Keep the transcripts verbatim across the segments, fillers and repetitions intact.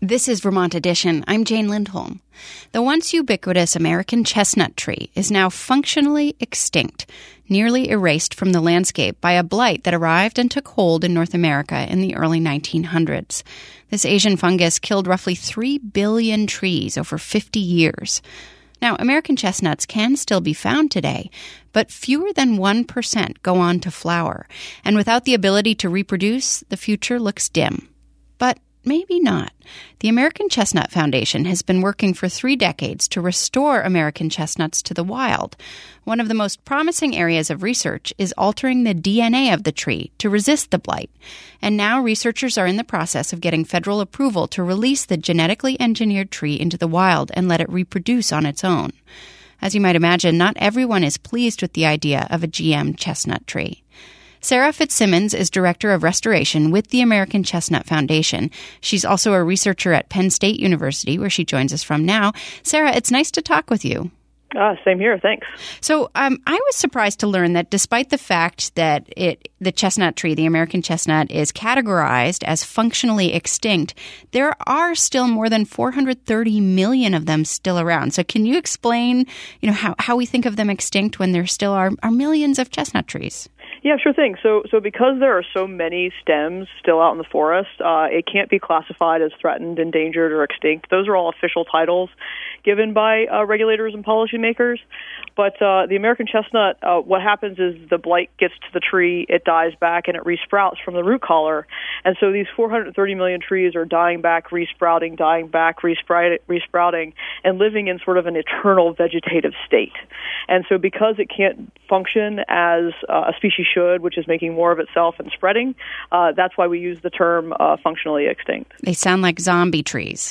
This is Vermont Edition. I'm Jane Lindholm. The once ubiquitous American chestnut tree is now functionally extinct, nearly erased from the landscape by a blight that arrived and took hold in North America in the early nineteen hundreds. This Asian fungus killed roughly three billion trees over fifty years. Now, American chestnuts can still be found today, but fewer than one percent go on to flower. And without the ability to reproduce, the future looks dim. But maybe not. The American Chestnut Foundation has been working for three decades to restore American chestnuts to the wild. One of the most promising areas of research is altering the D N A of the tree to resist the blight. And now researchers are in the process of getting federal approval to release the genetically engineered tree into the wild and let it reproduce on its own. As you might imagine, not everyone is pleased with the idea of a G M chestnut tree. Sarah Fitzsimmons is Director of Restoration with the American Chestnut Foundation. She's also a researcher at Penn State University, where she joins us from now. Sarah, it's nice to talk with you. Ah, same here. Thanks. So um, I was surprised to learn that despite the fact that it, the chestnut tree, the American chestnut, is categorized as functionally extinct, there are still more than four hundred thirty million of them still around. So can you explain, you know, how, how we think of them extinct when there still are, are millions of chestnut trees? Yeah, sure thing. So, so because there are so many stems still out in the forest, uh, it can't be classified as threatened, endangered, or extinct. Those are all official titles given by uh, regulators and policymakers. But uh, the American chestnut, uh, what happens is the blight gets to the tree, it dies back, and it resprouts from the root collar. And so these four hundred thirty million trees are dying back, resprouting, dying back, resprout- resprouting, and living in sort of an eternal vegetative state. And so because it can't function as uh, a species should, which is making more of itself and spreading, uh, that's why we use the term uh, functionally extinct. They sound like zombie trees.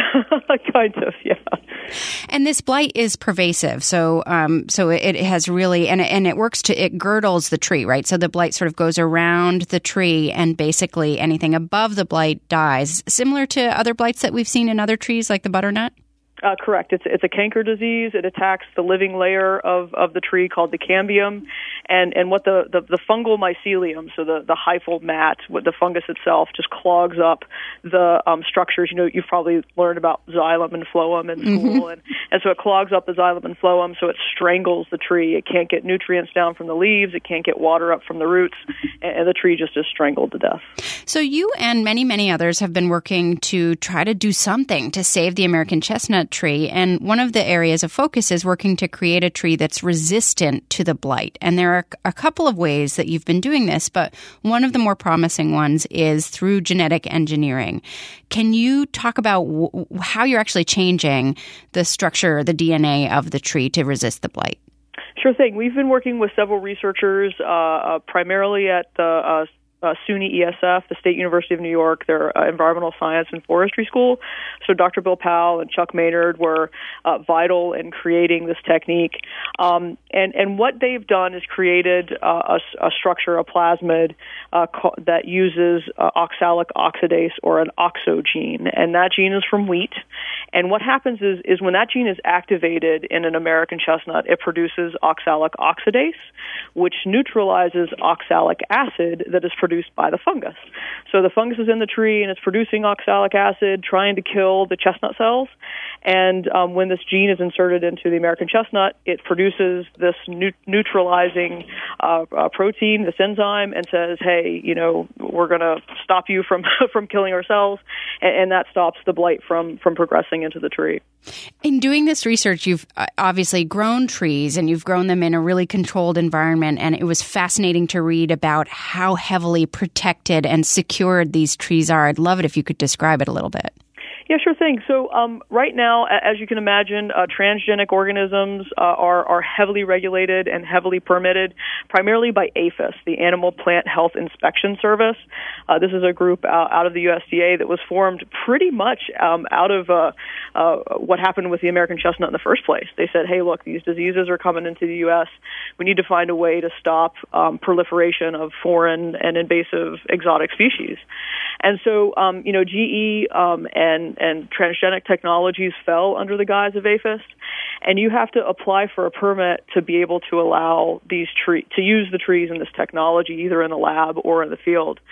Kind of, yeah. And this blight is pervasive, so um, so it, it has really, and, and it works to, it girdles the tree, right? So the blight sort of goes around the tree, and basically anything above the blight dies, similar to other blights that we've seen in other trees like the butternut? Uh, correct. It's it's a canker disease. It attacks the living layer of, of the tree called the cambium, and and what the, the, the fungal mycelium, so the, the hyphal mat, what the fungus itself just clogs up the um, structures. You know, you've probably learned about xylem and phloem in school, mm-hmm. and, and so it clogs up the xylem and phloem, so it strangles the tree. It can't get nutrients down from the leaves. It can't get water up from the roots, and, and the tree just is strangled to death. So you and many, many others have been working to try to do something to save the American chestnut tree, and one of the areas of focus is working to create a tree that's resistant to the blight. And there are a couple of ways that you've been doing this, but one of the more promising ones is through genetic engineering. Can you talk about w- how you're actually changing the structure, the D N A of the tree to resist the blight? Sure thing. We've been working with several researchers, uh, uh, primarily at the uh, Uh, SUNY E S F, the State University of New York, their uh, environmental science and forestry school. So Doctor Bill Powell and Chuck Maynard were uh, vital in creating this technique. Um, and, and what they've done is created uh, a, a structure, a plasmid, uh, co- that uses uh, oxalic oxidase, or an OXO gene. And that gene is from wheat. And what happens is, is when that gene is activated in an American chestnut, it produces oxalic oxidase, which neutralizes oxalic acid that is produced by the fungus. So the fungus is in the tree, and it's producing oxalic acid, trying to kill the chestnut cells. And um, when this gene is inserted into the American chestnut, it produces this nu- neutralizing uh, uh, protein, this enzyme, and says, hey, you know, we're going to stop you from from killing our cells, and, and that stops the blight from, from progressing into the tree. In doing this research, you've obviously grown trees, and you've grown them in a really controlled environment, and it was fascinating to read about how heavily protected and secured these trees are. I'd love it if you could describe it a little bit. Yeah, sure thing. So um, right now, as you can imagine, uh, transgenic organisms uh, are, are heavily regulated and heavily permitted, primarily by APHIS, the Animal Plant Health Inspection Service. Uh, this is a group out, out of the U S D A that was formed pretty much um, out of uh, uh, what happened with the American chestnut in the first place. They said, hey, look, these diseases are coming into the U S. We need to find a way to stop um, proliferation of foreign and invasive exotic species. And so, um, you know, G E um, and and transgenic technologies fell under the guise of APHIS, and you have to apply for a permit to be able to allow these tree to use the trees in this technology, either in the lab or in the field.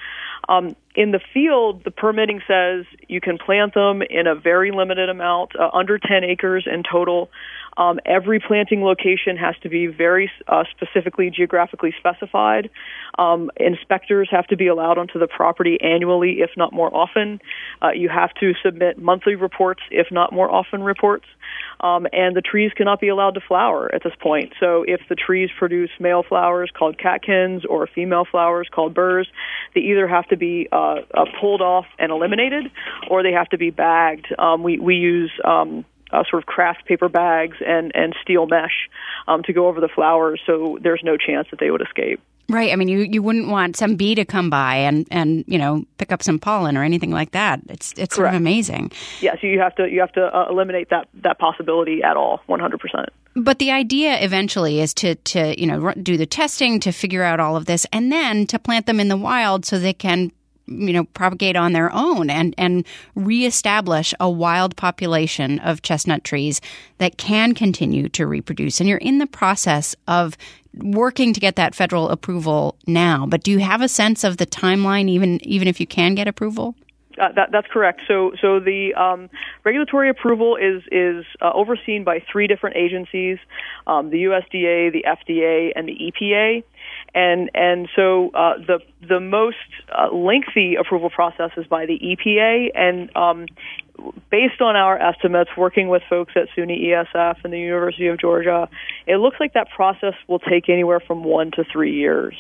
Um, in the field, the permitting says you can plant them in a very limited amount, uh, under ten acres in total. Um, every planting location has to be very uh, specifically geographically specified. Um, inspectors have to be allowed onto the property annually, if not more often. Uh, you have to submit monthly reports, if not more often reports. Um, and the trees cannot be allowed to flower at this point. So if the trees produce male flowers called catkins or female flowers called burrs, they either have to be uh, uh, pulled off and eliminated, or they have to be bagged. Um, we, we use um, uh, sort of craft paper bags and, and steel mesh um, to go over the flowers, so there's no chance that they would escape. Right. I mean, you, you wouldn't want some bee to come by and, and, you know, pick up some pollen or anything like that. It's it's sort of amazing. Yeah, so you have to you have to uh, eliminate that that possibility at all, one hundred percent. But the idea eventually is to, to, you know, do the testing, to figure out all of this, and then to plant them in the wild so they can, you know, propagate on their own and, and reestablish a wild population of chestnut trees that can continue to reproduce. And you're in the process of working to get that federal approval now. But do you have a sense of the timeline, even even if you can get approval? Uh, that, that's correct. So, so the um, regulatory approval is is uh, overseen by three different agencies: um, the U S D A, the F D A, and the E P A. And and so uh, the the most uh, lengthy approval process is by the E P A. And um, based on our estimates, working with folks at SUNY E S F and the University of Georgia, it looks like that process will take anywhere from one to three years.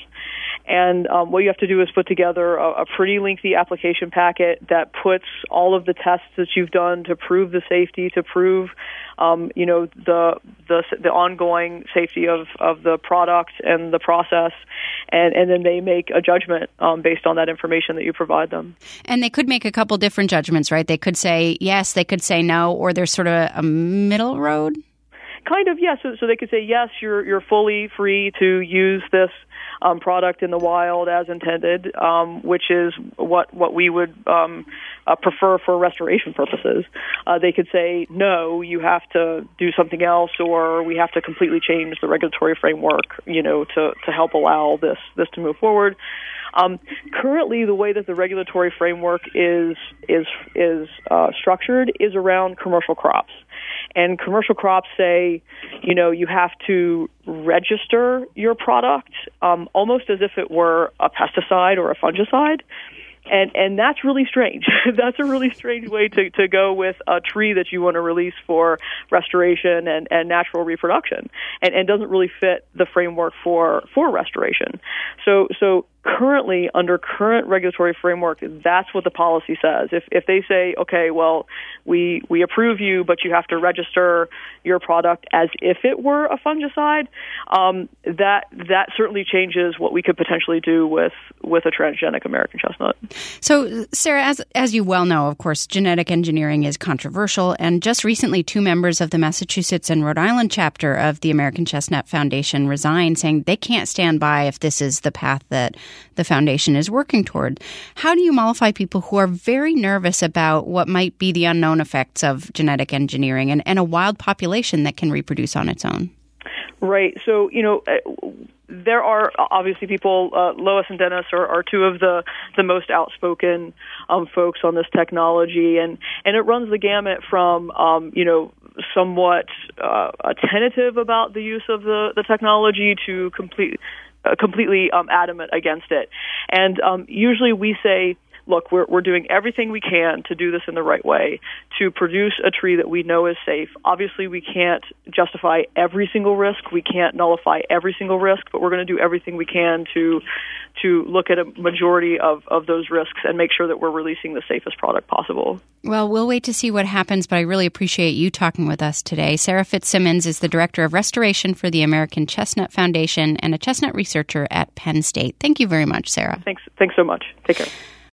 And um, what you have to do is put together a, a pretty lengthy application packet that puts all of the tests that you've done to prove the safety, to prove, um, you know, the the the ongoing safety of, of the product and the process, and, and then they make a judgment um, based on that information that you provide them. And they could make a couple different judgments, right? They could say yes, they could say no, or there's sort of a, a middle road? Kind of, yes. So, so they could say, yes, you're you're fully free to use this um, product in the wild as intended, um, which is what what we would um, uh, prefer for restoration purposes. Uh, they could say, no, you have to do something else, or we have to completely change the regulatory framework, you know, to, to help allow this this to move forward. Um, currently, the way that the regulatory framework is is is uh, structured is around commercial crops. And commercial crops say, you know, you have to register your product um, almost as if it were a pesticide or a fungicide. And and that's really strange. That's a really strange way to, to go with a tree that you want to release for restoration and, and natural reproduction, and, and doesn't really fit the framework for, for restoration. So so currently, under current regulatory framework, that's what the policy says. If if they say, okay, well, we we approve you, but you have to register your product as if it were a fungicide, um, that that certainly changes what we could potentially do with, with a transgenic American chestnut. So, Sarah, as as you well know, of course, genetic engineering is controversial, and just recently two members of the Massachusetts and Rhode Island chapter of the American Chestnut Foundation resigned, saying they can't stand by if this is the path that the foundation is working toward. How do you mollify people who are very nervous about what might be the unknown effects of genetic engineering and, and a wild population that can reproduce on its own? Right. So, you know, there are obviously people, uh, Lois and Dennis are, are two of the, the most outspoken um, folks on this technology, and, and it runs the gamut from, um, you know, somewhat uh, tentative about the use of the, the technology to complete, uh, completely um, adamant against it. And um, usually we say, look, we're we're doing everything we can to do this in the right way, to produce a tree that we know is safe. Obviously, we can't justify every single risk. We can't nullify every single risk, but we're going to do everything we can to to look at a majority of, of those risks and make sure that we're releasing the safest product possible. Well, we'll wait to see what happens, but I really appreciate you talking with us today. Sarah Fitzsimmons is the Director of Restoration for the American Chestnut Foundation and a chestnut researcher at Penn State. Thank you very much, Sarah. Thanks. Thanks so much. Take care.